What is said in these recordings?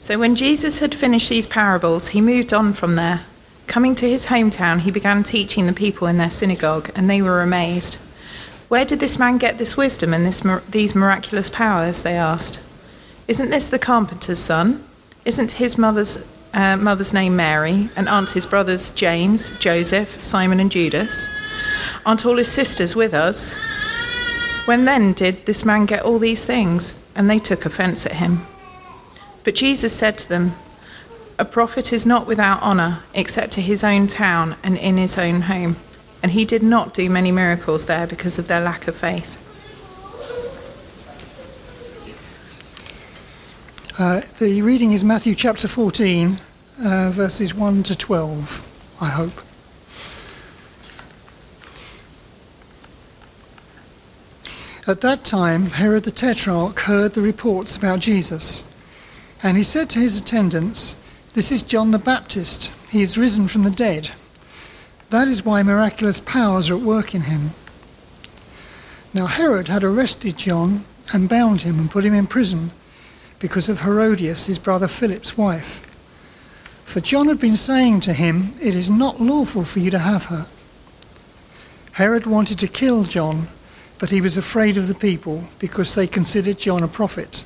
So when Jesus had finished these parables, he moved on from there. Coming to his hometown, he began teaching the people in their synagogue, and they were amazed. "Where did this man get this wisdom and these miraculous powers?" they asked. "Isn't this the carpenter's son? Isn't his mother's name Mary, and aren't his brothers James, Joseph, Simon and Judas? Aren't all his sisters with us? When then did this man get all these things?" And they took offence at him. But Jesus said to them, "A prophet is not without honour, except to his own town and in his own home." And he did not do many miracles there because of their lack of faith. The reading is Matthew chapter 14, verses 1 to 12, I hope. At that time, Herod the Tetrarch heard the reports about Jesus, and he said to his attendants, "This is John the Baptist. He is risen from the dead. That is why miraculous powers are at work in him." Now Herod had arrested John and bound him and put him in prison because of Herodias, his brother Philip's wife. For John had been saying to him, "It is not lawful for you to have her." Herod wanted to kill John, but he was afraid of the people because they considered John a prophet.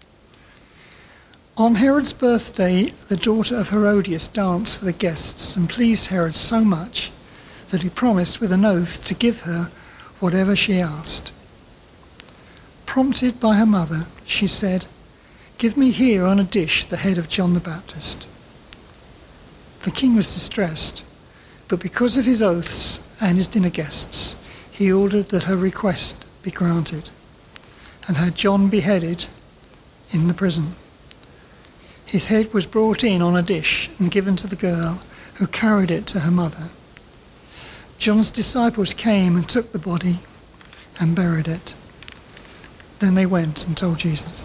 On Herod's birthday, the daughter of Herodias danced for the guests and pleased Herod so much that he promised with an oath to give her whatever she asked. Prompted by her mother, she said, "Give me here on a dish the head of John the Baptist." The king was distressed, but because of his oaths and his dinner guests, he ordered that her request be granted and had John beheaded in the prison. His head was brought in on a dish and given to the girl, who carried it to her mother. John's disciples came and took the body and buried it. Then they went and told Jesus.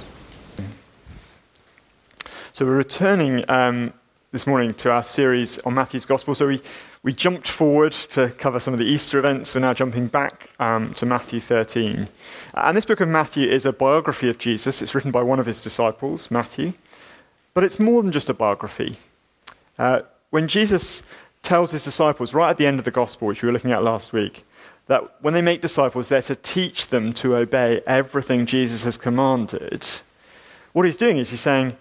So we're returning this morning to our series on Matthew's Gospel. So we jumped forward to cover some of the Easter events. We're now jumping back to Matthew 13. And this book of Matthew is a biography of Jesus. It's written by one of his disciples, Matthew. But it's more than just a biography. When Jesus tells his disciples right at the end of the Gospel, which we were looking at last week, that when they make disciples, they're to teach them to obey everything Jesus has commanded, what he's doing is he's saying,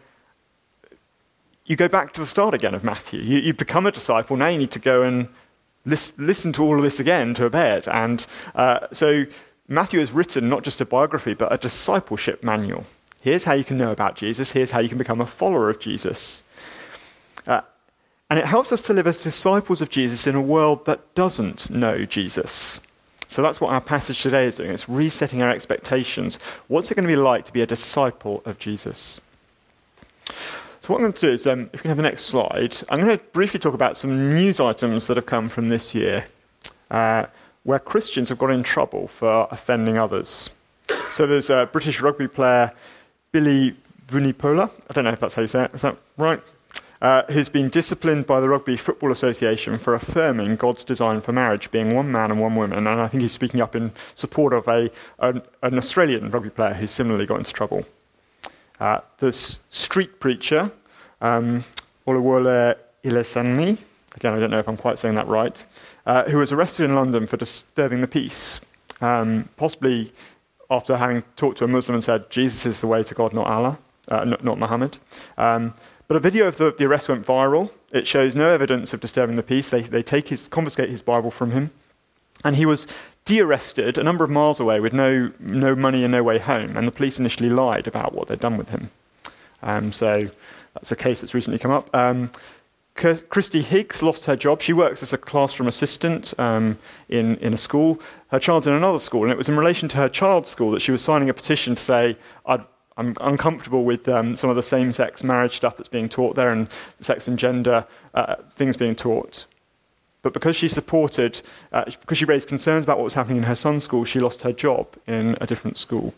you go back to the start again of Matthew. You become a disciple. Now you need to go and listen to all of this again to obey it. And so Matthew has written not just a biography, but a discipleship manual. Here's how you can know about Jesus. Here's how you can become a follower of Jesus. And it helps us to live as disciples of Jesus in a world that doesn't know Jesus. So that's what our passage today is doing. It's resetting our expectations. What's it going to be like to be a disciple of Jesus? So what I'm going to do is, if we can have the next slide, I'm going to briefly talk about some news items that have come from this year where Christians have got in trouble for offending others. So there's a British rugby player, Billy Vunipola, I don't know if that's how you say it, is that right? Who's been disciplined by the Rugby Football Association for affirming God's design for marriage being one man and one woman. And I think he's speaking up in support of an Australian rugby player who's similarly got into trouble. There's street preacher, Olawale Ilesani, again, I don't know if I'm quite saying that right, who was arrested in London for disturbing the peace, possibly after having talked to a Muslim and said, Jesus is the way to God, not Allah, not Muhammad. But a video of the arrest went viral. It shows no evidence of disturbing the peace. They confiscate his Bible from him. And he was de-arrested a number of miles away with no money and no way home. And the police initially lied about what they'd done with him. So that's a case that's recently come up. Christy Higgs lost her job. She works as a classroom assistant in a school. Her child's in another school. And it was in relation to her child's school that she was signing a petition to say, I'm uncomfortable with some of the same-sex marriage stuff that's being taught there and sex and gender things being taught. But because she raised concerns about what was happening in her son's school, she lost her job in a different school.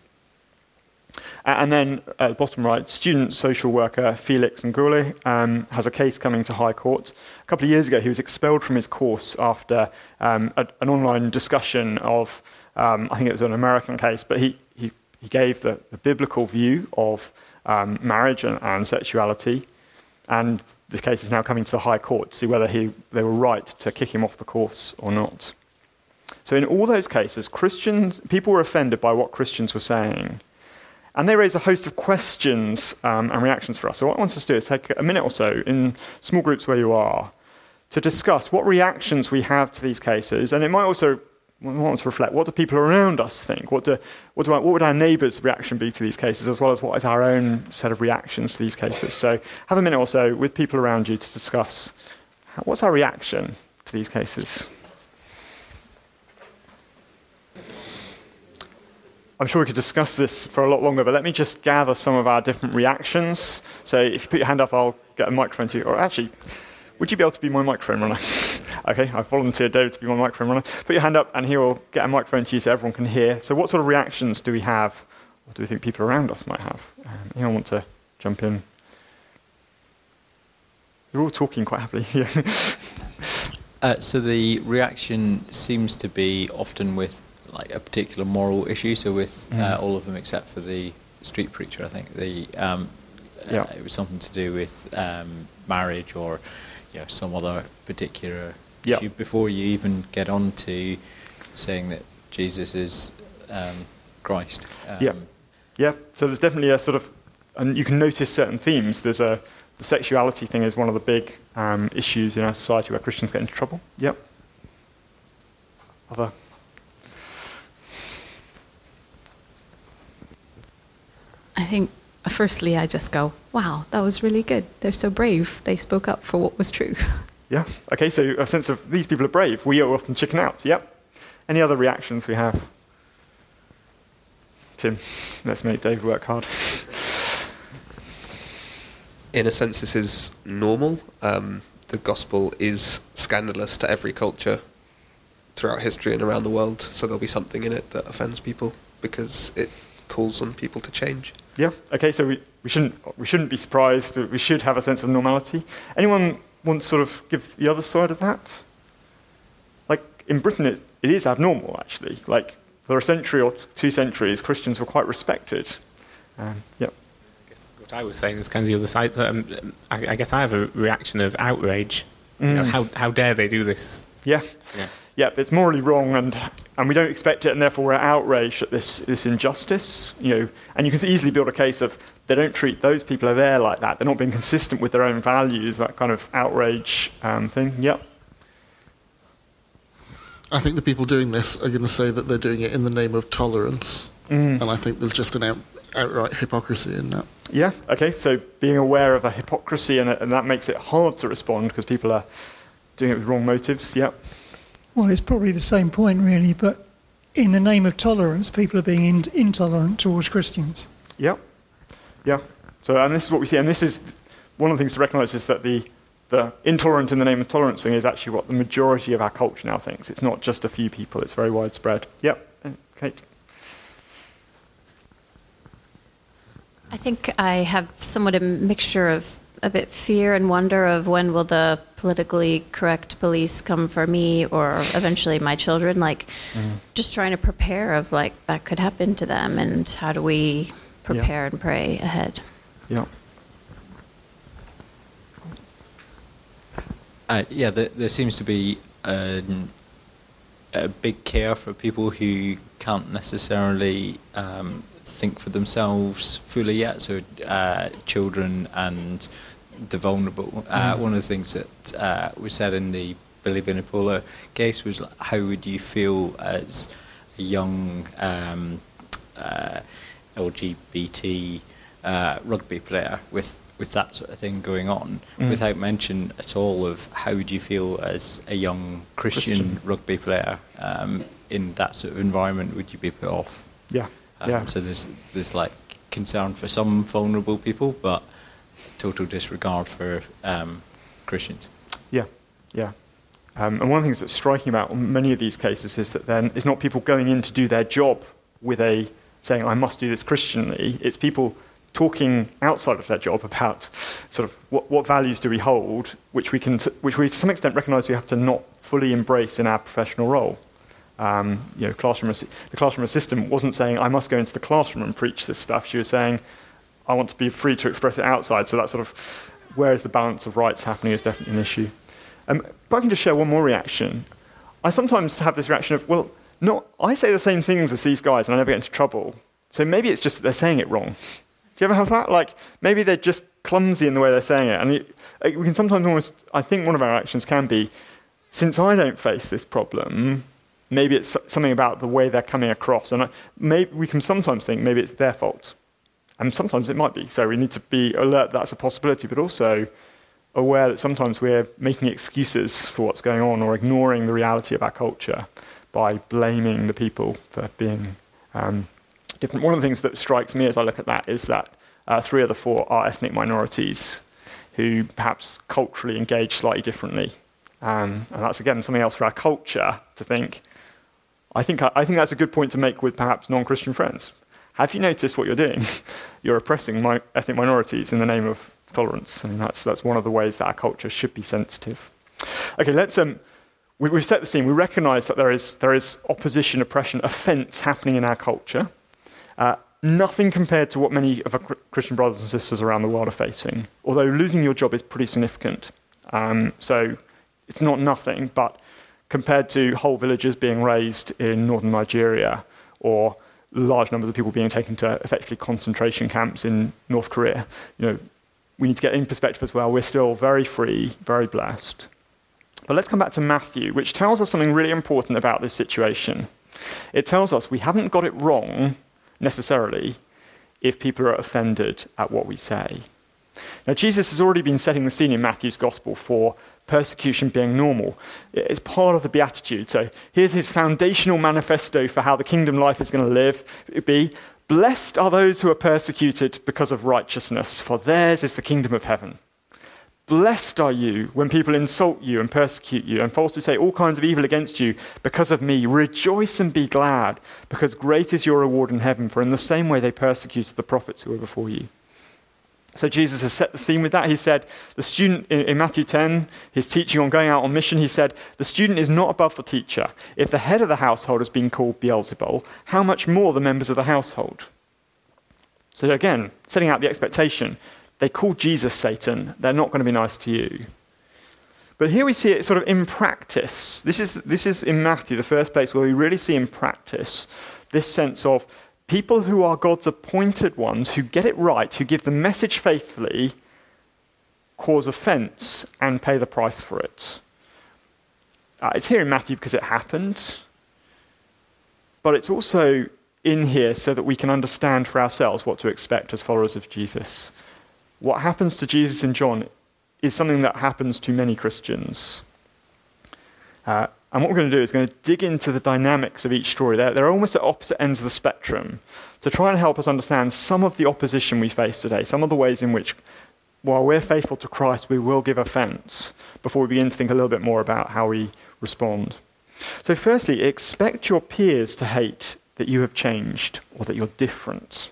And then at the bottom right, student social worker Felix Ngule has a case coming to High Court. A couple of years ago, he was expelled from his course after an online discussion of, I think it was an American case, but he gave the biblical view of marriage and sexuality. And the case is now coming to the High Court to see whether they were right to kick him off the course or not. So in all those cases, people were offended by what Christians were saying. And they raise a host of questions and reactions for us. So what I want us to do is take a minute or so in small groups where you are to discuss what reactions we have to these cases. And it might also want to reflect, what do people around us think? What would our neighbours' reaction be to these cases, as well as what is our own set of reactions to these cases? So have a minute or so with people around you to discuss what's our reaction to these cases. I'm sure we could discuss this for a lot longer, but let me just gather some of our different reactions. So if you put your hand up, I'll get a microphone to you. Or actually, would you be able to be my microphone runner? Okay, I've volunteered David to be my microphone runner. Put your hand up and he will get a microphone to you so everyone can hear. So what sort of reactions do we have, or do we think people around us might have? Anyone want to jump in? You're all talking quite happily. So the reaction seems to be often with like a particular moral issue. So with all of them except for the street preacher, I think it was something to do with marriage or some other particular issue before you even get on to saying that Jesus is Christ. So there's definitely a sort of, and you can notice certain themes. There's the sexuality thing is one of the big issues in our society where Christians get into trouble. Yep. Other. I think, firstly, I just go, wow, that was really good. They're so brave. They spoke up for what was true. Yeah. Okay, so a sense of these people are brave. We are often chicken out. Yep. Any other reactions we have? Tim, let's make Dave work hard. In a sense, this is normal. The gospel is scandalous to every culture throughout history and around the world, so there'll be something in it that offends people because it calls on people to change. Yeah. Okay. So we shouldn't be surprised. We should have a sense of normality. Anyone want to sort of give the other side of that? Like in Britain, it is abnormal actually. Like for a century or 2 centuries, Christians were quite respected. Yeah. I guess what I was saying is kind of the other side. So, I guess I have a reaction of outrage. How dare they do this? Yeah. Yeah, it's morally wrong, and we don't expect it, and therefore we're outraged at this injustice. And you can easily build a case of they don't treat those people over there like that. They're not being consistent with their own values. That kind of outrage thing. Yep. I think the people doing this are going to say that they're doing it in the name of tolerance, and I think there's just an outright hypocrisy in that. Yeah. Okay. So being aware of a hypocrisy, and that makes it hard to respond because people are doing it with wrong motives. Yep. Well, it's probably the same point, really, but in the name of tolerance, people are being intolerant towards Christians. Yeah. So, and this is what we see, and this is one of the things to recognise is that the intolerant in the name of tolerance thing is actually what the majority of our culture now thinks. It's not just a few people, it's very widespread. Yep. Kate? I think I have somewhat a mixture of a bit fear and wonder of when will the politically correct police come for me or eventually my children, just trying to prepare of that could happen to them, and how do we prepare and pray ahead. There seems to be a big care for people who can't necessarily think for themselves fully yet, so children and the vulnerable. One of the things that was said in the Billy Vunipola case was, how would you feel as a young LGBT rugby player with that sort of thing going on, without mention at all of how would you feel as a young Christian rugby player in that sort of environment? Would you be put off? So there's concern for some vulnerable people, but total disregard for Christians. And one of the things that's striking about many of these cases is that then it's not people going in to do their job with saying I must do this Christianly. It's people talking outside of their job about sort of what values do we hold, which we to some extent recognise we have to not fully embrace in our professional role. The classroom assistant wasn't saying I must go into the classroom and preach this stuff. She was saying I want to be free to express it outside. So that sort of, where is the balance of rights happening is definitely an issue. If I can just share one more reaction. I sometimes have this reaction of, well, I say the same things as these guys and I never get into trouble. So maybe it's just that they're saying it wrong. Do you ever have that? Like, maybe they're just clumsy in the way they're saying it. And we can sometimes almost, I think one of our actions can be, since I don't face this problem, maybe it's something about the way they're coming across. And maybe we can sometimes think maybe it's their fault. And sometimes it might be. So we need to be alert that's a possibility, but also aware that sometimes we're making excuses for what's going on or ignoring the reality of our culture by blaming the people for being different. One of the things that strikes me as I look at that is that 3 of the 4 are ethnic minorities who perhaps culturally engage slightly differently. And that's, again, something else for our culture to think. I think that's a good point to make with perhaps non-Christian friends. Have you noticed what you're doing? You're oppressing ethnic minorities in the name of tolerance. I mean, that's one of the ways that our culture should be sensitive. Okay, let's... We've set the scene. We recognise that there is opposition, oppression, offence happening in our culture. Nothing compared to what many of our Christian brothers and sisters around the world are facing, although losing your job is pretty significant. So it's not nothing, but compared to whole villages being razed in northern Nigeria or large numbers of people being taken to effectively concentration camps in North Korea, we need to get in perspective as well. We're still very free, very blessed. But let's come back to Matthew, which tells us something really important about this situation. It tells us we haven't got it wrong necessarily if people are offended at what we say. Now, Jesus has already been setting the scene in Matthew's gospel for persecution being normal. It's part of the Beatitude. So here's his foundational manifesto for how the kingdom life is going to be. Blessed are those who are persecuted because of righteousness, for theirs is the kingdom of heaven. Blessed are you when people insult you and persecute you and falsely say all kinds of evil against you because of me. Rejoice and be glad, because great is your reward in heaven, for in the same way they persecuted the prophets who were before you. So Jesus has set the scene with that. He said, the student, in Matthew 10, his teaching on going out on mission, he said, the student is not above the teacher. If the head of the household has been called Beelzebul, how much more the members of the household? So again, setting out the expectation. They call Jesus Satan. They're not going to be nice to you. But here we see it sort of in practice. This is in Matthew, the first place where we really see in practice this sense of people who are God's appointed ones, who get it right, who give the message faithfully, cause offence and pay the price for it. It's here in Matthew because it happened, but it's also in here so that we can understand for ourselves what to expect as followers of Jesus. What happens to Jesus in John is something that happens to many Christians. And what we're going to do is going to dig into the dynamics of each story. They're almost at opposite ends of the spectrum to try and help us understand some of the opposition we face today, some of the ways in which, while we're faithful to Christ, we will give offence before we begin to think a little bit more about how we respond. So firstly, expect your peers to hate that you have changed or that you're different.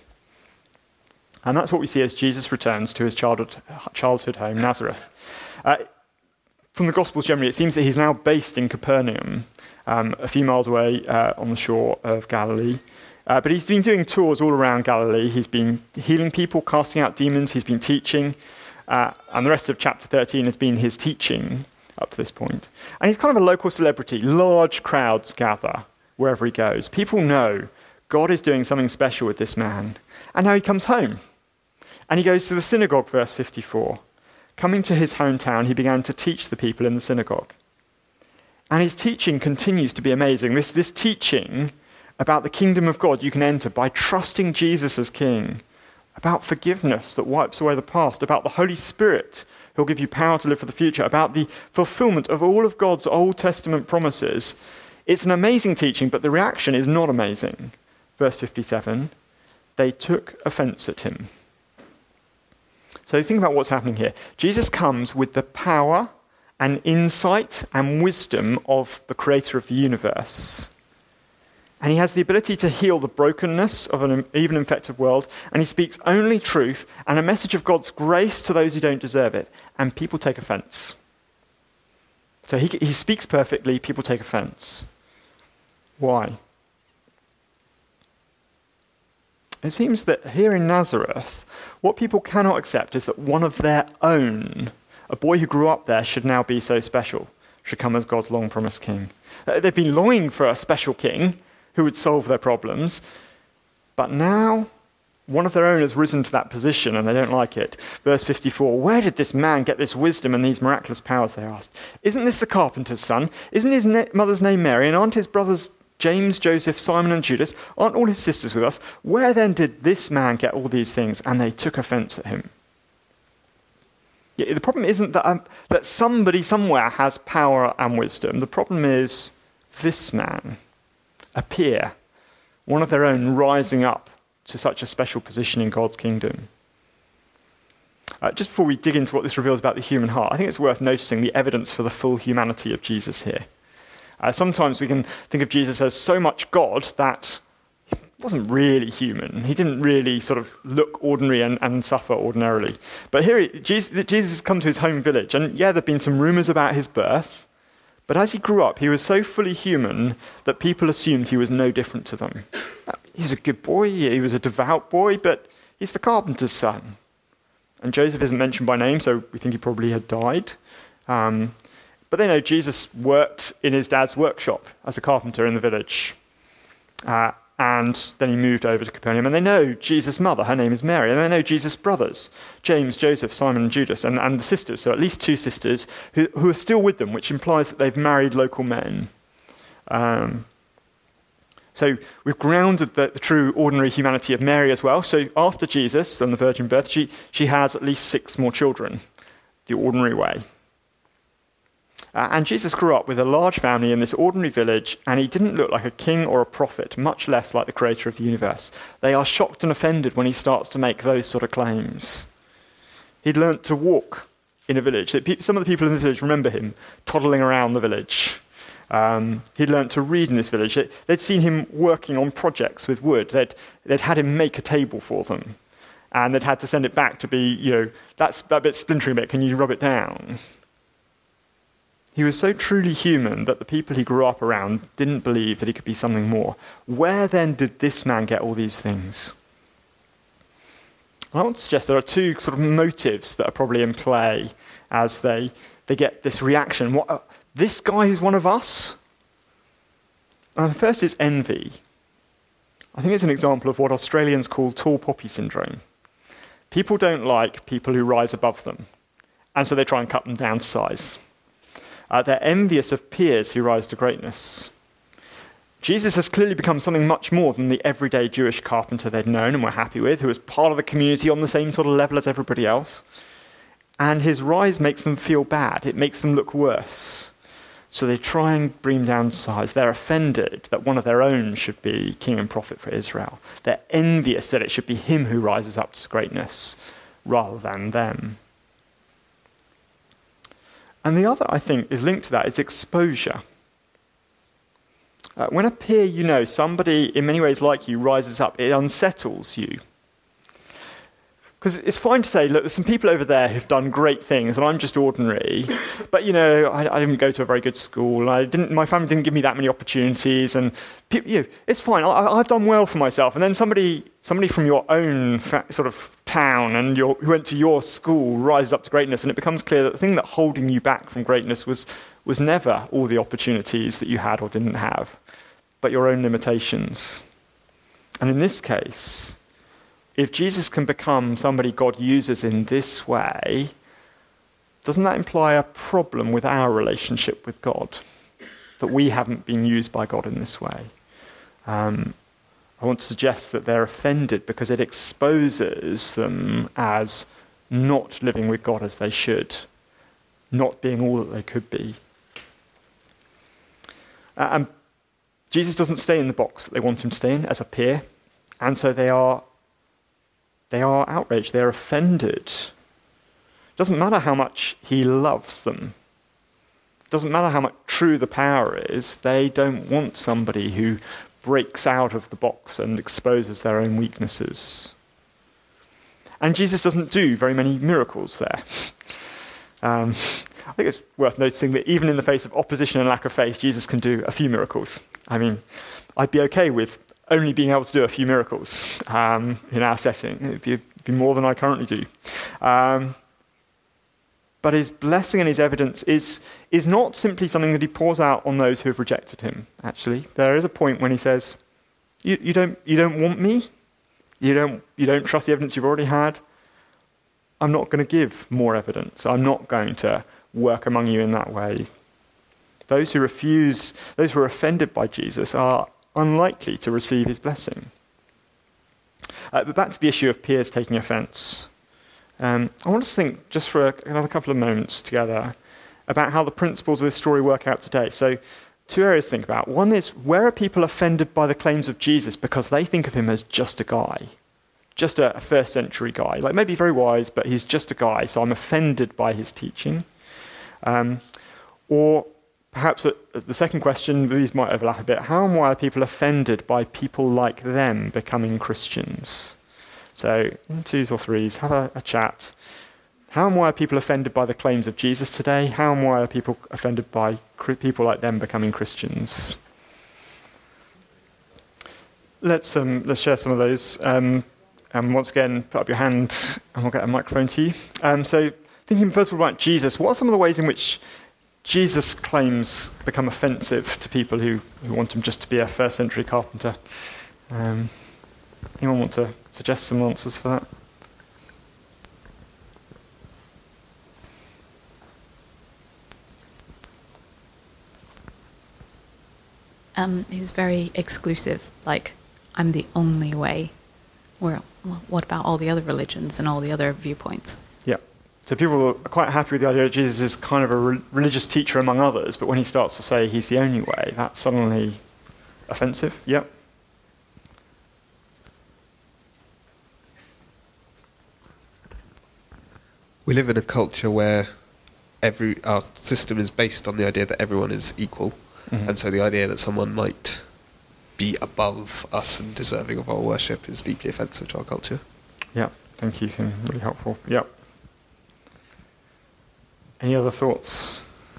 And that's what we see as Jesus returns to his childhood home, Nazareth. From the Gospels generally, it seems that he's now based in Capernaum, a few miles away on the shore of Galilee. But he's been doing tours all around Galilee. He's been healing people, casting out demons. He's been teaching. And the rest of chapter 13 has been his teaching up to this point. And he's kind of a local celebrity. Large crowds gather wherever he goes. People know God is doing something special with this man. And now he comes home. And he goes to the synagogue, verse 54. Coming to his hometown, he began to teach the people in the synagogue. And his teaching continues to be amazing. This teaching about the kingdom of God you can enter by trusting Jesus as king, about forgiveness that wipes away the past, about the Holy Spirit who'll give you power to live for the future, about the fulfillment of all of God's Old Testament promises. It's an amazing teaching, but the reaction is not amazing. Verse 57, they took offense at him. So think about what's happening here. Jesus comes with the power and insight and wisdom of the creator of the universe. And he has the ability to heal the brokenness of an even infected world. And he speaks only truth and a message of God's grace to those who don't deserve it. And people take offense. So he speaks perfectly, people take offense. Why? It seems that here in Nazareth, what people cannot accept is that one of their own, a boy who grew up there, should now be so special, should come as God's long-promised king. They've been longing for a special king who would solve their problems, but now one of their own has risen to that position and they don't like it. Verse 54, where did this man get this wisdom and these miraculous powers, they asked. Isn't this the carpenter's son? Isn't his mother's name Mary? And aren't his brothers James, Joseph, Simon and Judas? Aren't all his sisters with us? Where then did this man get all these things? And they took offense at him. Yeah, the problem isn't that somebody somewhere has power and wisdom. The problem is this man, a peer, one of their own, rising up to such a special position in God's kingdom. Just before we dig into what this reveals about the human heart, I think it's worth noticing the evidence for the full humanity of Jesus here. Sometimes we can think of Jesus as so much God that he wasn't really human. He didn't really sort of look ordinary and suffer ordinarily. But here, Jesus has come to his home village, and yeah, there have been some rumours about his birth, but as he grew up, he was so fully human that people assumed he was no different to them. He's a good boy, he was a devout boy, but he's the carpenter's son. And Joseph isn't mentioned by name, so we think he probably had died. But they know Jesus worked in his dad's workshop as a carpenter in the village. And then he moved over to Capernaum. And they know Jesus' mother, her name is Mary. And they know Jesus' brothers, James, Joseph, Simon and Judas, and the sisters, so at least 2 sisters, who are still with them, which implies that they've married local men. So we've grounded the true ordinary humanity of Mary as well. So after Jesus and the virgin birth, she has at least 6 more children, the ordinary way. And Jesus grew up with a large family in this ordinary village, and he didn't look like a king or a prophet, much less like the creator of the universe. They are shocked and offended when he starts to make those sort of claims. He'd learnt to walk in a village. Some of the people in the village remember him toddling around the village. He'd learnt to read in this village. They'd seen him working on projects with wood. They'd had him make a table for them. And they'd had to send it back to be, that's that bit splintering bit, can you rub it down? He was so truly human that the people he grew up around didn't believe that he could be something more. Where then did this man get all these things? I want to suggest there are 2 sort of motives that are probably in play as they get this reaction. What, this guy is one of us? And the first is envy. I think it's an example of what Australians call tall poppy syndrome. People don't like people who rise above them, and so they try and cut them down to size. They're envious of peers who rise to greatness. Jesus has clearly become something much more than the everyday Jewish carpenter they'd known and were happy with, who was part of the community on the same sort of level as everybody else. And his rise makes them feel bad. It makes them look worse. So they try and bring him down to size. They're offended that one of their own should be king and prophet for Israel. They're envious that it should be him who rises up to greatness rather than them. And the other, I think, is linked to that, is exposure. When a peer somebody in many ways like you, rises up, it unsettles you. Because it's fine to say, look, there's some people over there who've done great things, and I'm just ordinary. But, I didn't go to a very good school. My family didn't give me that many opportunities. And, it's fine. I've done well for myself. And then somebody from your own sort of town and who went to your school rises up to greatness, and it becomes clear that the thing that holding you back from greatness was never all the opportunities that you had or didn't have, but your own limitations. And in this case, if Jesus can become somebody God uses in this way, doesn't that imply a problem with our relationship with God? That we haven't been used by God in this way? I want to suggest that they're offended because it exposes them as not living with God as they should, not being all that they could be. And Jesus doesn't stay in the box that they want him to stay in as a peer, and so they are outraged, they're offended. It doesn't matter how much he loves them. It doesn't matter how much true the power is. They don't want somebody who breaks out of the box and exposes their own weaknesses. And Jesus doesn't do very many miracles there. I think it's worth noticing that even in the face of opposition and lack of faith, Jesus can do a few miracles. I mean, I'd be okay with only being able to do a few miracles in our setting. It would be more than I currently do. But his blessing and his evidence is not simply something that he pours out on those who have rejected him, actually. There is a point when he says, you don't want me? You don't trust the evidence you've already had? I'm not going to give more evidence. I'm not going to work among you in that way. Those who are offended by Jesus are unlikely to receive his blessing. But back to the issue of peers taking offence. I want us to think just for another couple of moments together about how the principles of this story work out today. So 2 areas to think about. One is, where are people offended by the claims of Jesus because they think of him as just a guy? Just a first century guy. Like maybe very wise, but he's just a guy, so I'm offended by his teaching. Or perhaps the second question, these might overlap a bit. How and why are people offended by people like them becoming Christians? So in 2s or 3s, have a chat. How and why are people offended by the claims of Jesus today? How and why are people offended by people like them becoming Christians? Let's share some of those. Once again, put up your hand and we'll get a microphone to you. So thinking first of all about Jesus, what are some of the ways in which Jesus' claims become offensive to people who want him just to be a first century carpenter? Anyone want to suggest some answers for that? He's very exclusive, like, I'm the only way. Well, what about all the other religions and all the other viewpoints? Yeah. So people are quite happy with the idea that Jesus is kind of a religious teacher among others, but when he starts to say he's the only way, that's suddenly offensive. Yep. We live in a culture where our system is based on the idea that everyone is equal. Mm-hmm. And so the idea that someone might be above us and deserving of our worship is deeply offensive to our culture. Yeah, thank you, Tim. Really helpful. Yep. Any other thoughts?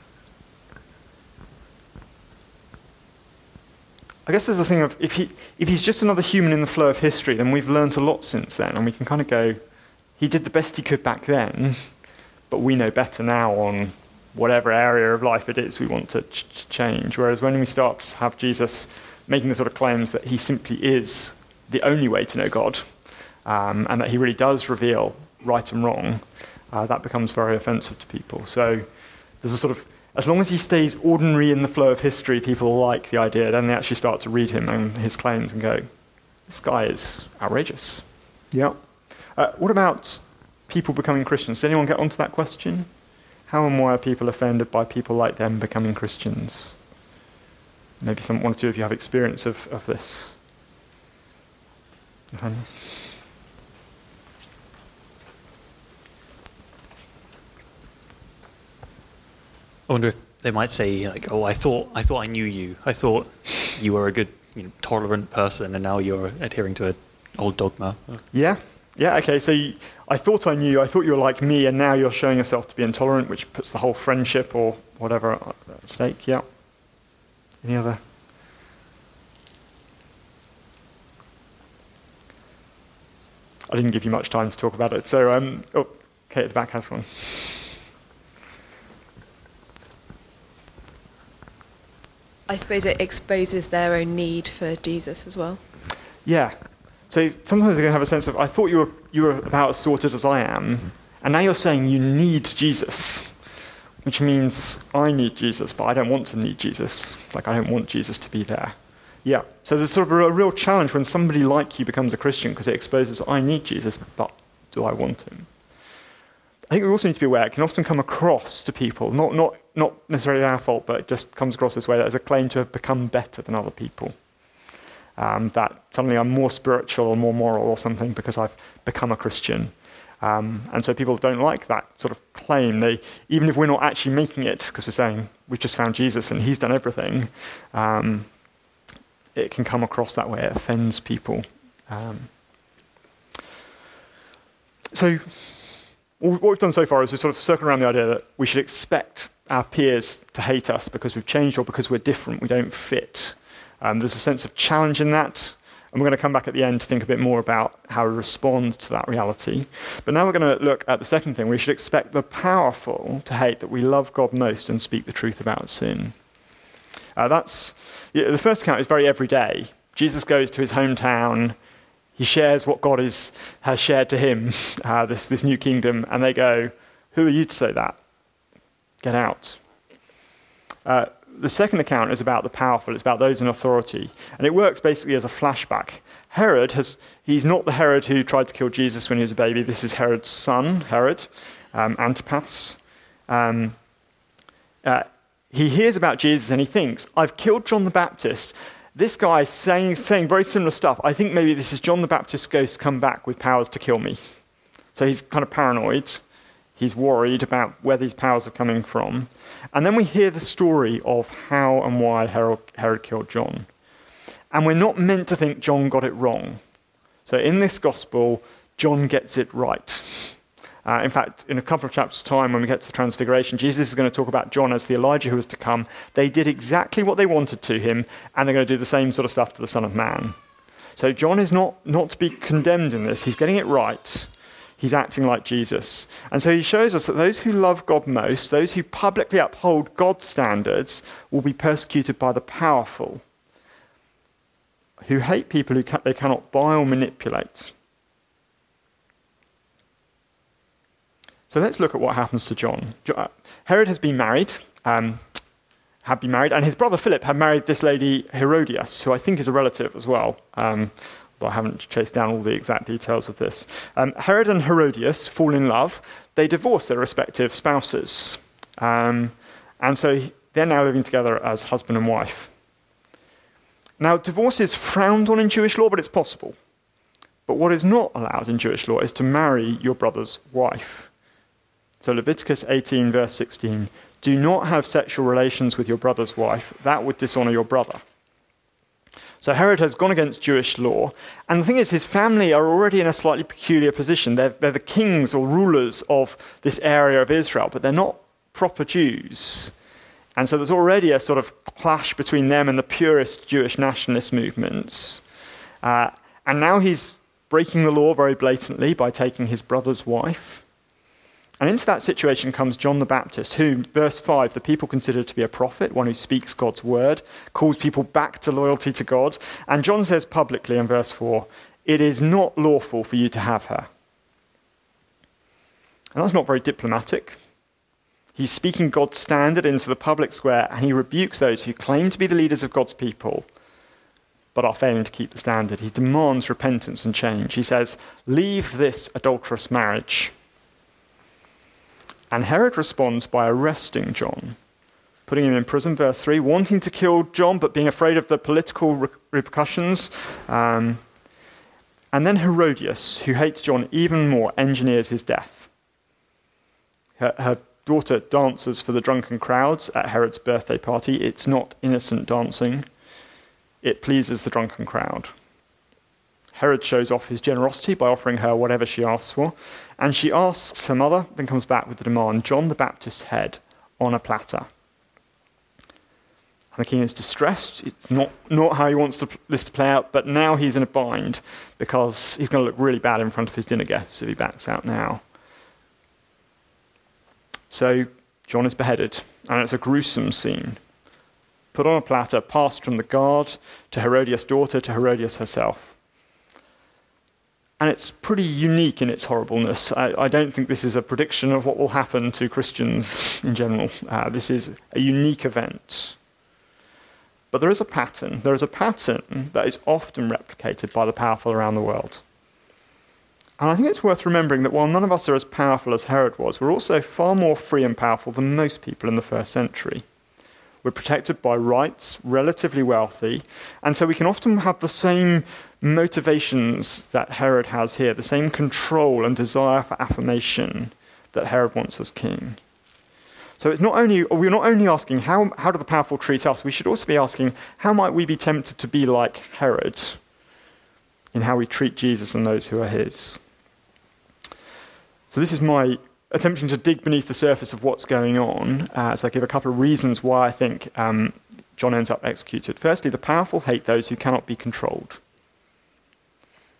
I guess there's the thing of, if he's just another human in the flow of history, then we've learnt a lot since then, and we can kind of go, he did the best he could back then, but we know better now on whatever area of life it is we want to change. Whereas when we start to have Jesus making the sort of claims that he simply is the only way to know God, and that he really does reveal right and wrong, that becomes very offensive to people. So there's a sort of, as long as he stays ordinary in the flow of history, people like the idea, then they actually start to read him and his claims and go, this guy is outrageous. Yeah. What about people becoming Christians? Did anyone get onto that question? How and why are people offended by people like them becoming Christians? Maybe one or two of you have experience of this. Nathaniel? I wonder if they might say, like, "Oh, I thought I knew you. I thought you were a good, tolerant person, and now you're adhering to an old dogma." Yeah. Okay. So I thought I knew you. I thought you were like me, and now you're showing yourself to be intolerant, which puts the whole friendship or whatever at stake. Yeah. Any other? I didn't give you much time to talk about it. So, Kate at the back has one. I suppose it exposes their own need for Jesus as well. Yeah. So sometimes they can have a sense of, I thought you were about as sorted as I am, and now you're saying you need Jesus, which means I need Jesus, but I don't want to need Jesus. Like, I don't want Jesus to be there. Yeah. So there's sort of a real challenge when somebody like you becomes a Christian, because it exposes, I need Jesus, but do I want him? I think we also need to be aware, it can often come across to people, not necessarily our fault, but it just comes across this way, that as a claim to have become better than other people. That suddenly I'm more spiritual or more moral or something because I've become a Christian. And so people don't like that sort of claim. Even if we're not actually making it, because we're saying we've just found Jesus and he's done everything, it can come across that way. It offends people. So what we've done so far is we've sort of circled around the idea that we should expect our peers to hate us because we've changed or because we're different, we don't fit. There's a sense of challenge in that. And we're going to come back at the end to think a bit more about how we respond to that reality. But now we're going to look at the second thing. We should expect the powerful to hate that we love God most and speak the truth about sin. The first account is very everyday. Jesus goes to his hometown. He shares what God has shared to him, this new kingdom, and they go, "Who are you to say that? Get out." The second account is about the powerful. It's about those in authority. And it works basically as a flashback. He's not the Herod who tried to kill Jesus when he was a baby. This is Herod's son, Herod, Antipas. He hears about Jesus and he thinks, "I've killed John the Baptist. This guy is saying very similar stuff. I think maybe this is John the Baptist's ghost come back with powers to kill me." So he's kind of paranoid. He's worried about where these powers are coming from. And then we hear the story of how and why Herod killed John. And we're not meant to think John got it wrong. So in this gospel, John gets it right. In fact, in a couple of chapters' time, when we get to the Transfiguration, Jesus is going to talk about John as the Elijah who was to come. They did exactly what they wanted to him, and they're going to do the same sort of stuff to the Son of Man. So John is not to be condemned in this. He's getting it right. He's acting like Jesus. And so he shows us that those who love God most, those who publicly uphold God's standards, will be persecuted by the powerful, who hate people who they cannot buy or manipulate. So let's look at what happens to John. Herod has been married, and his brother Philip had married this lady Herodias, who I think is a relative as well. But I haven't chased down all the exact details of this. Herod and Herodias fall in love. They divorce their respective spouses. And so they're now living together as husband and wife. Now, divorce is frowned on in Jewish law, but it's possible. But what is not allowed in Jewish law is to marry your brother's wife. So Leviticus 18, verse 16, "Do not have sexual relations with your brother's wife. That would dishonor your brother." So Herod has gone against Jewish law. And the thing is, his family are already in a slightly peculiar position. They're the kings or rulers of this area of Israel, but they're not proper Jews. And so there's already a sort of clash between them and the purist Jewish nationalist movements. And now he's breaking the law very blatantly by taking his brother's wife. And into that situation comes John the Baptist, who, verse 5, the people consider to be a prophet, one who speaks God's word, calls people back to loyalty to God. And John says publicly in verse 4, "It is not lawful for you to have her." And that's not very diplomatic. He's speaking God's standard into the public square, and he rebukes those who claim to be the leaders of God's people, but are failing to keep the standard. He demands repentance and change. He says, "Leave this adulterous marriage." And Herod responds by arresting John, putting him in prison, verse 3, wanting to kill John, but being afraid of the political repercussions. And then Herodias, who hates John even more, engineers his death. Her daughter dances for the drunken crowds at Herod's birthday party. It's not innocent dancing. It pleases the drunken crowd. Herod shows off his generosity by offering her whatever she asks for, and she asks her mother, then comes back with the demand, John the Baptist's head on a platter. And the king is distressed. It's not how he wants this to play out, but now he's in a bind because he's going to look really bad in front of his dinner guests if he backs out now. So John is beheaded, and it's a gruesome scene. Put on a platter, passed from the guard to Herodias' daughter to Herodias herself. And it's pretty unique in its horribleness. I don't think this is a prediction of what will happen to Christians in general. This is a unique event. But there is a pattern. There is a pattern that is often replicated by the powerful around the world. And I think it's worth remembering that while none of us are as powerful as Herod was, we're also far more free and powerful than most people in the first century. We're protected by rights, relatively wealthy, and so we can often have the same motivations that Herod has here, the same control and desire for affirmation that Herod wants as king. So we're not only asking how do the powerful treat us, we should also be asking how might we be tempted to be like Herod in how we treat Jesus and those who are his. So this is my attempting to dig beneath the surface of what's going on. So I give a couple of reasons why I think John ends up executed. Firstly, the powerful hate those who cannot be controlled.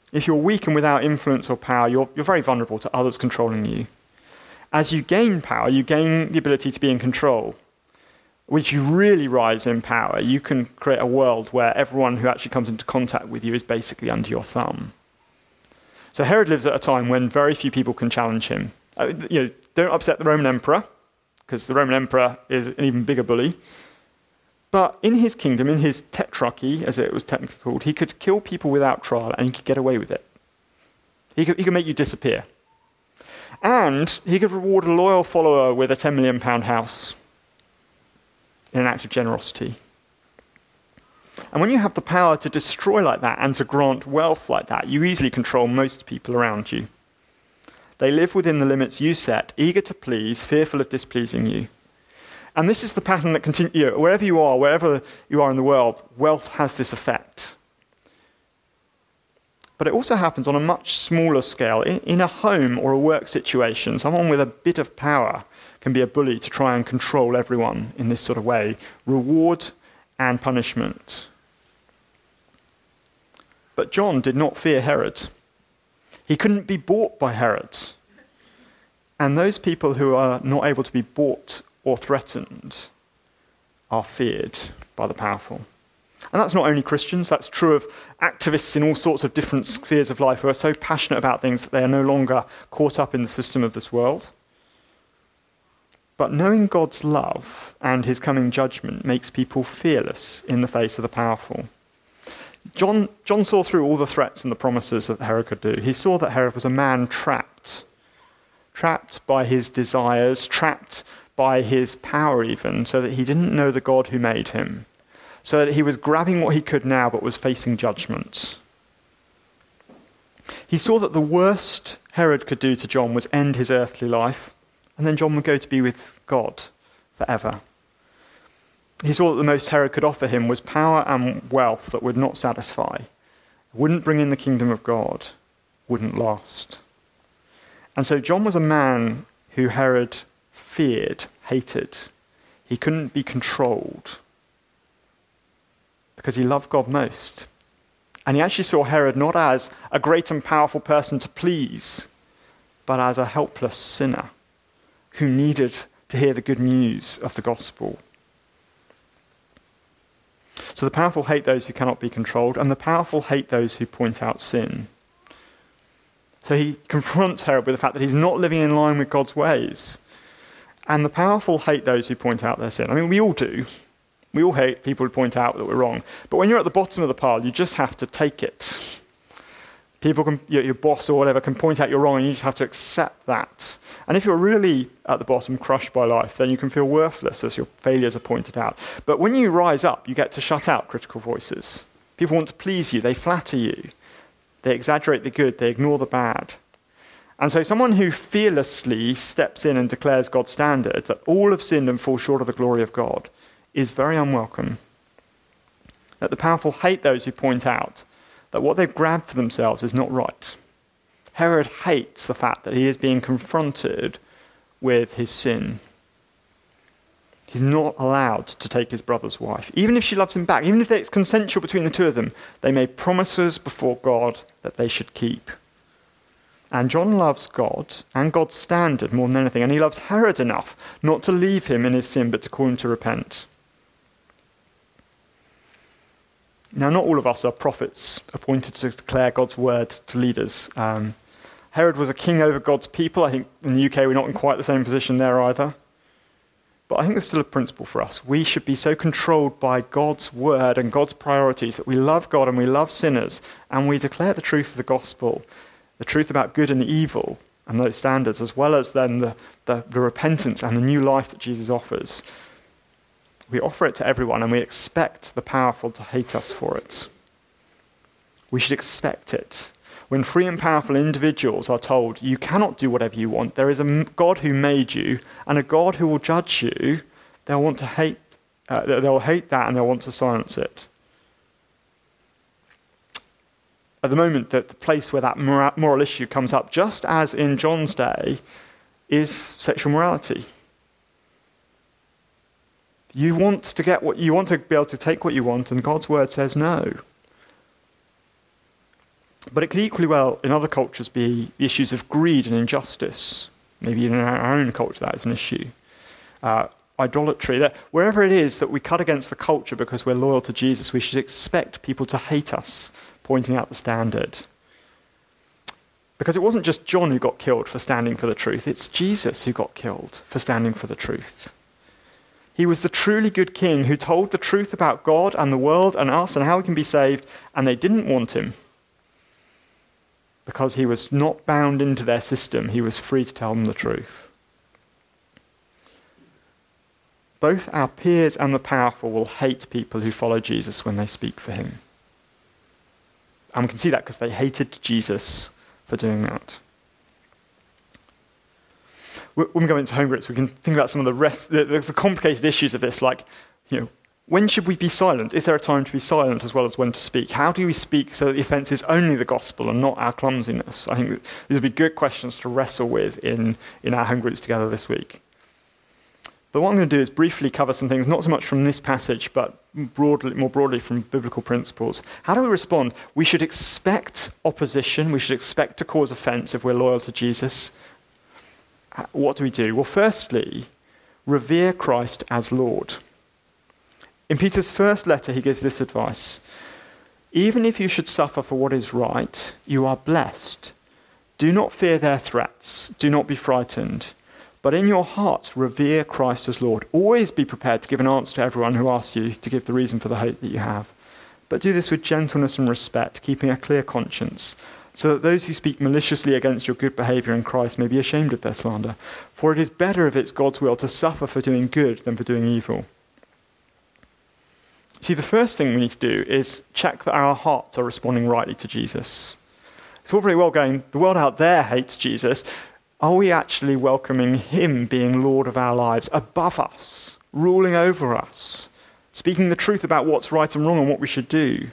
If you're weak and without influence or power, you're very vulnerable to others controlling you. As you gain power, you gain the ability to be in control. When you really rise in power, you can create a world where everyone who actually comes into contact with you is basically under your thumb. So Herod lives at a time when very few people can challenge him. Don't upset the Roman emperor, because the Roman emperor is an even bigger bully. But in his kingdom, in his tetrarchy, as it was technically called, he could kill people without trial and he could get away with it. He could make you disappear. And he could reward a loyal follower with a £10 million house in an act of generosity. And when you have the power to destroy like that and to grant wealth like that, you easily control most people around you. They live within the limits you set, eager to please, fearful of displeasing you. And this is the pattern that continues, wherever you are in the world, wealth has this effect. But it also happens on a much smaller scale. In a home or a work situation, someone with a bit of power can be a bully to try and control everyone in this sort of way. Reward and punishment. But John did not fear Herod. He couldn't be bought by Herod. And those people who are not able to be bought or threatened are feared by the powerful. And that's not only Christians, that's true of activists in all sorts of different spheres of life who are so passionate about things that they are no longer caught up in the system of this world. But knowing God's love and his coming judgment makes people fearless in the face of the powerful. John saw through all the threats and the promises that Herod could do. He saw that Herod was a man trapped by his desires, trapped by his power even, so that he didn't know the God who made him, so that he was grabbing what he could now but was facing judgment. He saw that the worst Herod could do to John was end his earthly life, and then John would go to be with God forever. He saw that the most Herod could offer him was power and wealth that would not satisfy, wouldn't bring in the kingdom of God, wouldn't last. And so John was a man who Herod feared, hated. He couldn't be controlled because he loved God most. And he actually saw Herod not as a great and powerful person to please, but as a helpless sinner who needed to hear the good news of the gospel. So the powerful hate those who cannot be controlled, and the powerful hate those who point out sin. So he confronts Herod with the fact that he's not living in line with God's ways. And the powerful hate those who point out their sin. I mean, we all do. We all hate people who point out that we're wrong. But when you're at the bottom of the pile, you just have to take it. People can, your boss or whatever, can point out you're wrong, and you just have to accept that. And if you're really at the bottom, crushed by life, then you can feel worthless as your failures are pointed out. But when you rise up, you get to shut out critical voices. People want to please you. They flatter you. They exaggerate the good. They ignore the bad. And so someone who fearlessly steps in and declares God's standard, that all have sinned and fall short of the glory of God, is very unwelcome. That the powerful hate those who point out that what they've grabbed for themselves is not right. Herod hates the fact that he is being confronted with his sin. He's not allowed to take his brother's wife. Even if she loves him back, even if it's consensual between the two of them, they made promises before God that they should keep. And John loves God and God's standard more than anything, and he loves Herod enough not to leave him in his sin, but to call him to repent. Now, not all of us are prophets appointed to declare God's word to leaders. Herod was a king over God's people. I think in the UK we're not in quite the same position there either. But I think there's still a principle for us. We should be so controlled by God's word and God's priorities that we love God and we love sinners, and we declare the truth of the gospel, the truth about good and evil and those standards, as well as then the repentance and the new life that Jesus offers. We offer it to everyone, and we expect the powerful to hate us for it. We should expect it. When free and powerful individuals are told, you cannot do whatever you want, there is a God who made you, and a God who will judge you, they'll want to hate. They'll hate that, and they'll want to silence it. At the moment, the place where that moral issue comes up, just as in John's day, is sexual morality. You want to get what you want, to be able to take what you want, and God's word says no. But it could equally well, in other cultures, be the issues of greed and injustice. Maybe even in our own culture that is an issue. Idolatry. That wherever it is that we cut against the culture because we're loyal to Jesus, we should expect people to hate us, pointing out the standard. Because it wasn't just John who got killed for standing for the truth, it's Jesus who got killed for standing for the truth. He was the truly good king who told the truth about God and the world and us and how we can be saved, and they didn't want him. Because he was not bound into their system, he was free to tell them the truth. Both our peers and the powerful will hate people who follow Jesus when they speak for him. And we can see that because they hated Jesus for doing that. When we go into home groups, we can think about some of the complicated issues of this, like, when should we be silent? Is there a time to be silent as well as when to speak? How do we speak so that the offence is only the gospel and not our clumsiness? I think these would be good questions to wrestle with in our home groups together this week. But what I'm going to do is briefly cover some things, not so much from this passage, but more broadly from biblical principles. How do we respond? We should expect opposition. We should expect to cause offence if we're loyal to Jesus. What do we do? Well, firstly, revere Christ as Lord. In Peter's first letter, he gives this advice. Even if you should suffer for what is right, you are blessed. Do not fear their threats. Do not be frightened. But in your hearts, revere Christ as Lord. Always be prepared to give an answer to everyone who asks you to give the reason for the hope that you have. But do this with gentleness and respect, keeping a clear conscience, so that those who speak maliciously against your good behaviour in Christ may be ashamed of their slander. For it is better if it's God's will to suffer for doing good than for doing evil. See, the first thing we need to do is check that our hearts are responding rightly to Jesus. It's all very well going, the world out there hates Jesus. Are we actually welcoming him being Lord of our lives, above us, ruling over us, speaking the truth about what's right and wrong and what we should do?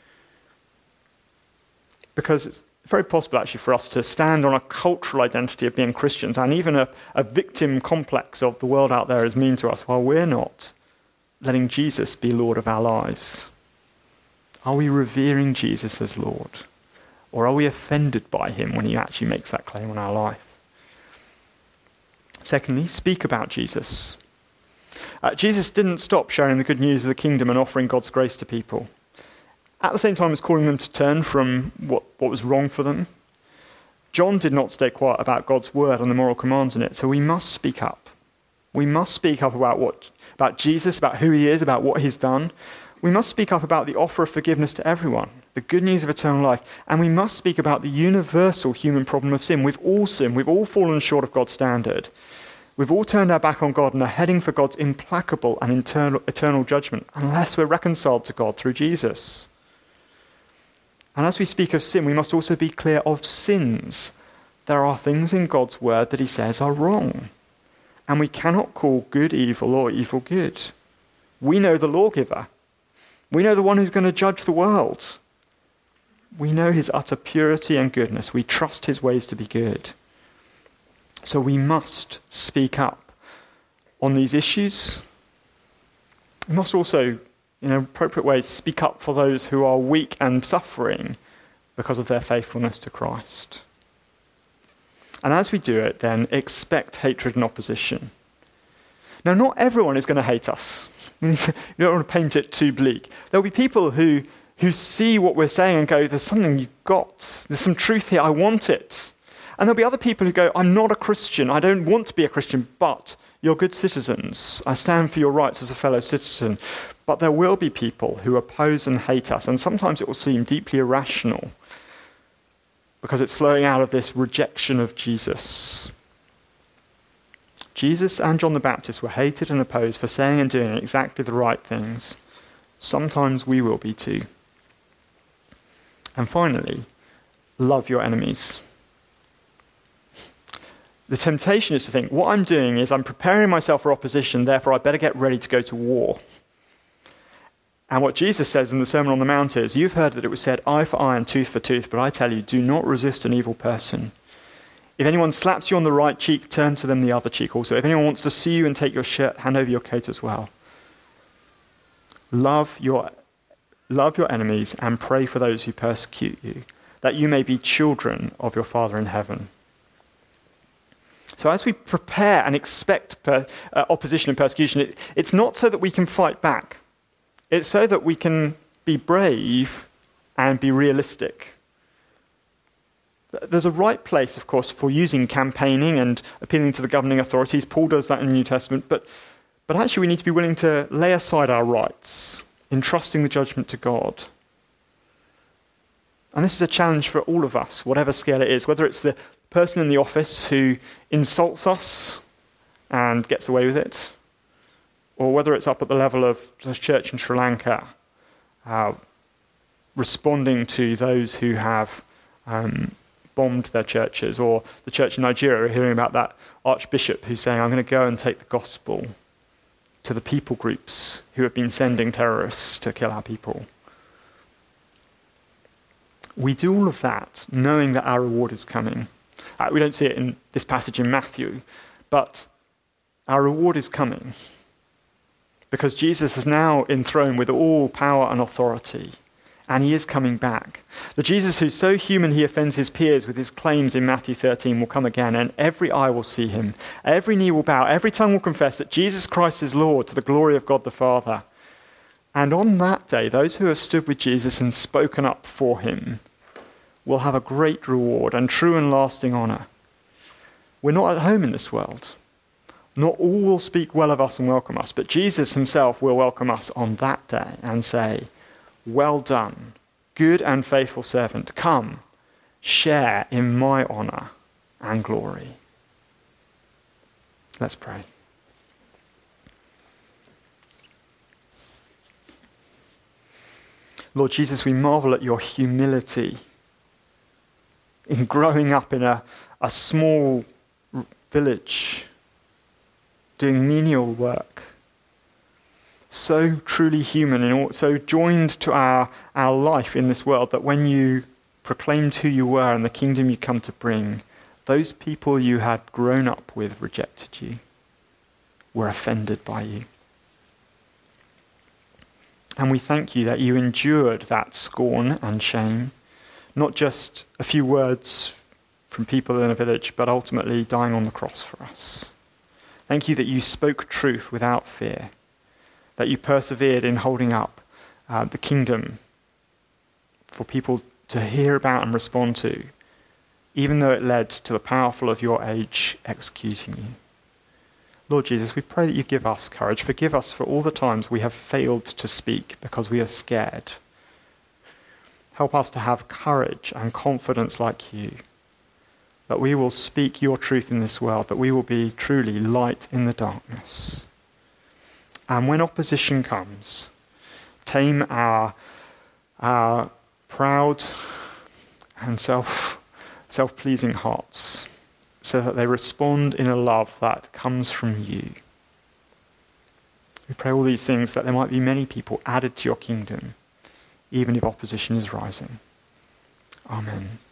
Because it's very possible actually for us to stand on a cultural identity of being Christians and even a victim complex of the world out there is mean to us while we're not letting Jesus be Lord of our lives. Are we revering Jesus as Lord? Or are we offended by him when he actually makes that claim on our life? Secondly, speak about Jesus. Jesus didn't stop sharing the good news of the kingdom and offering God's grace to people. At the same time as calling them to turn from what was wrong for them, John did not stay quiet about God's word and the moral commands in it, so we must speak up. We must speak up about Jesus, about who he is, about what he's done. We must speak up about the offer of forgiveness to everyone, the good news of eternal life, and we must speak about the universal human problem of sin. We've all sinned. We've all fallen short of God's standard. We've all turned our back on God and are heading for God's implacable and eternal judgment unless we're reconciled to God through Jesus. And as we speak of sin, we must also be clear of sins. There are things in God's word that he says are wrong. And we cannot call good evil or evil good. We know the lawgiver. We know the one who's going to judge the world. We know his utter purity and goodness. We trust his ways to be good. So we must speak up on these issues. We must also, in appropriate ways, speak up for those who are weak and suffering because of their faithfulness to Christ. And as we do it, then, expect hatred and opposition. Now, not everyone is going to hate us. You don't want to paint it too bleak. There'll be people who see what we're saying and go, there's something you've got. There's some truth here. I want it. And there'll be other people who go, I'm not a Christian. I don't want to be a Christian, but you're good citizens. I stand for your rights as a fellow citizen. But there will be people who oppose and hate us, and sometimes it will seem deeply irrational because it's flowing out of this rejection of Jesus. Jesus and John the Baptist were hated and opposed for saying and doing exactly the right things. Sometimes we will be too. And finally, love your enemies. The temptation is to think, what I'm doing is I'm preparing myself for opposition, therefore I better get ready to go to war. And what Jesus says in the Sermon on the Mount is, you've heard that it was said, eye for eye and tooth for tooth, but I tell you, do not resist an evil person. If anyone slaps you on the right cheek, turn to them the other cheek also. If anyone wants to sue you and take your shirt, hand over your coat as well. Love your enemies and pray for those who persecute you. that you may be children of your Father in heaven. So as we prepare and expect opposition and persecution, it's not so that we can fight back. It's so that we can be brave and be realistic. There's a right place, of course, for using campaigning and appealing to the governing authorities. Paul does that in the New Testament. But actually we need to be willing to lay aside our rights, entrusting the judgment to God. And this is a challenge for all of us, whatever scale it is, whether it's the person in the office who insults us and gets away with it, or whether it's up at the level of the church in Sri Lanka, responding to those who have bombed their churches, or the church in Nigeria. We're hearing about that archbishop who's saying, I'm going to go and take the gospel to the people groups who have been sending terrorists to kill our people. We do all of that knowing that our reward is coming. We don't see it in this passage in Matthew, but our reward is coming because Jesus is now enthroned with all power and authority, and he is coming back. The Jesus who's so human he offends his peers with his claims in Matthew 13 will come again, and every eye will see him. Every knee will bow, every tongue will confess that Jesus Christ is Lord, to the glory of God the Father. And on that day, those who have stood with Jesus and spoken up for him will have a great reward and true and lasting honour. We're not at home in this world. Not all will speak well of us and welcome us, but Jesus himself will welcome us on that day and say, well done, good and faithful servant. Come, share in my honour and glory. Let's pray. Lord Jesus, we marvel at your humility in growing up in a small village, doing menial work. So truly human and so joined to our life in this world that when you proclaimed who you were and the kingdom you come to bring, those people you had grown up with rejected you, were offended by you. And we thank you that you endured that scorn and shame, not just a few words from people in a village, but ultimately dying on the cross for us. Thank you that you spoke truth without fear, that you persevered in holding up the kingdom for people to hear about and respond to, even though it led to the powerful of your age executing you. Lord Jesus, we pray that you give us courage. Forgive us for all the times we have failed to speak because we are scared. Help us to have courage and confidence like you, that we will speak your truth in this world, that we will be truly light in the darkness. And when opposition comes, tame our proud and self-pleasing hearts so that they respond in a love that comes from you. We pray all these things that there might be many people added to your kingdom, even if opposition is rising. Amen.